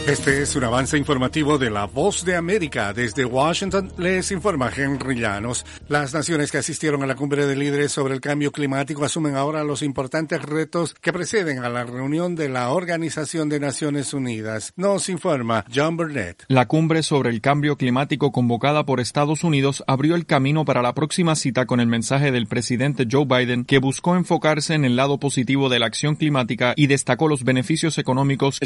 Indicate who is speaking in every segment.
Speaker 1: Este es un avance informativo de La Voz de América. Desde Washington les informa Henry Llanos. Las naciones que asistieron a la cumbre de líderes sobre el cambio climático asumen ahora los importantes retos que preceden a la reunión de la Organización de Naciones Unidas. Nos informa John Burnett.
Speaker 2: La cumbre sobre el cambio climático convocada por Estados Unidos abrió el camino para la próxima cita con el mensaje del presidente Joe Biden, que buscó enfocarse en el lado positivo de la acción climática y destacó los beneficios económicos.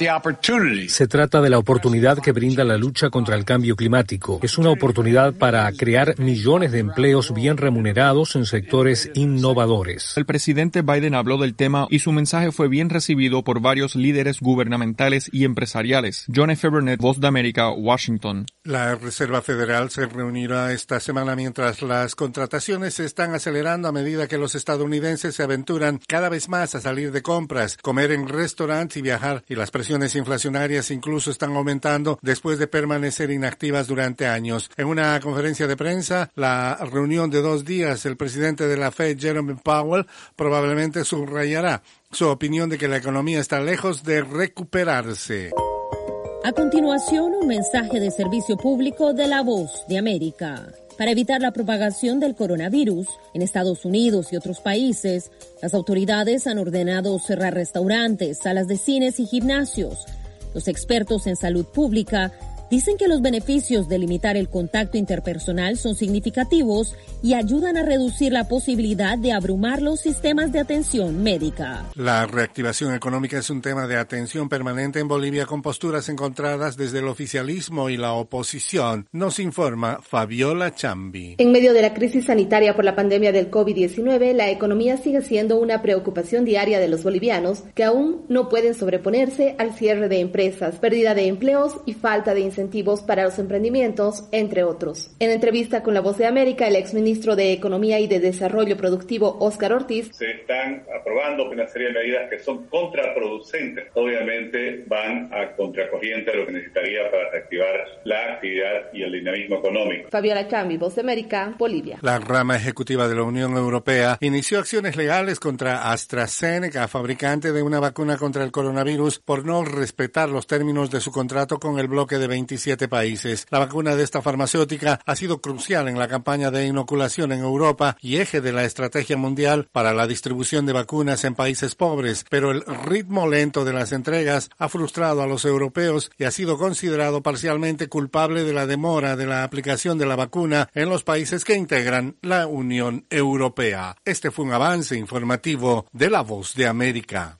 Speaker 3: Se trata de la oportunidad que brinda la lucha contra el cambio climático. Es una oportunidad para crear millones de empleos bien remunerados en sectores innovadores.
Speaker 2: El presidente Biden habló del tema y su mensaje fue bien recibido por varios líderes gubernamentales y empresariales. John F. Burnett, Voz de América, Washington.
Speaker 1: La Reserva Federal se reunirá esta semana mientras las contrataciones se están acelerando a medida que los estadounidenses se aventuran cada vez más a salir de compras, comer en restaurantes y viajar, y las presiones inflacionarias incluso están aumentando después de permanecer inactivas durante años. En una conferencia de prensa, la reunión de 2 días, el presidente de la Fed, Jerome Powell, probablemente subrayará su opinión de que la economía está lejos de recuperarse.
Speaker 4: A continuación, un mensaje de servicio público de La Voz de América. Para evitar la propagación del coronavirus en Estados Unidos y otros países, las autoridades han ordenado cerrar restaurantes, salas de cines y gimnasios. Los expertos en salud pública dicen que los beneficios de limitar el contacto interpersonal son significativos y ayudan a reducir la posibilidad de abrumar los sistemas de atención médica.
Speaker 1: La reactivación económica es un tema de atención permanente en Bolivia, con posturas encontradas desde el oficialismo y la oposición. Nos informa Fabiola Chambi.
Speaker 5: En medio de la crisis sanitaria por la pandemia del COVID-19, la economía sigue siendo una preocupación diaria de los bolivianos, que aún no pueden sobreponerse al cierre de empresas, pérdida de empleos y falta de incentivos para los emprendimientos, entre otros. En entrevista con La Voz de América, el exministro de Economía y de Desarrollo Productivo, Óscar Ortiz,
Speaker 6: se están aprobando una serie de medidas que son contraproducentes. Obviamente van a contracorriente a lo que necesitaría para reactivar la actividad y el dinamismo económico.
Speaker 5: Fabiola Chambi, Voz de América, Bolivia.
Speaker 1: La rama ejecutiva de la Unión Europea inició acciones legales contra AstraZeneca, fabricante de una vacuna contra el coronavirus, por no respetar los términos de su contrato con el bloque de 27 países. La vacuna de esta farmacéutica ha sido crucial en la campaña de inoculación en Europa y eje de la estrategia mundial para la distribución de vacunas en países pobres, pero el ritmo lento de las entregas ha frustrado a los europeos y ha sido considerado parcialmente culpable de la demora de la aplicación de la vacuna en los países que integran la Unión Europea. Este fue un avance informativo de La Voz de América.